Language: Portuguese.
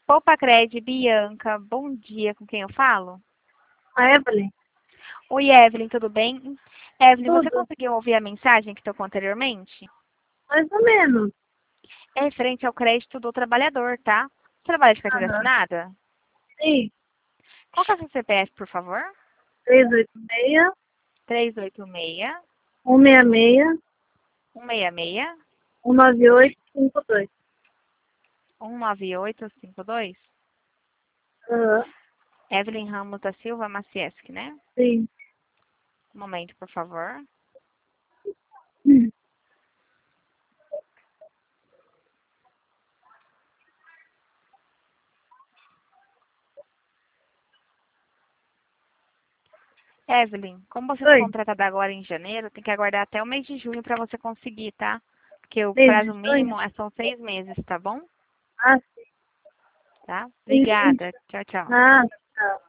Poupa Cred, Bianca, bom dia, com quem eu falo? A Evelyn? Oi, Evelyn, tudo bem? Evelyn, você Tudo. conseguiu ouvir a mensagem que tocou anteriormente? Mais ou menos. É referente ao crédito do trabalhador, tá? Trabalha de carteira Aham. assinada? Sim. Qual que é o seu CPF, por favor? 386, 386 166, 166 19852. 19852. Aham. Evelyn Ramos da Silva Macieschi, né? Sim. Um momento, por favor. Hum. Evelyn, como você foi Oi. contratada agora em janeiro, tem que aguardar até o mês de junho para você conseguir, tá? Porque o Mês de prazo junho? mínimo são 6 meses, tá bom? Ah, Tá? sim. Obrigada. Tchau, tchau. Ah, tá.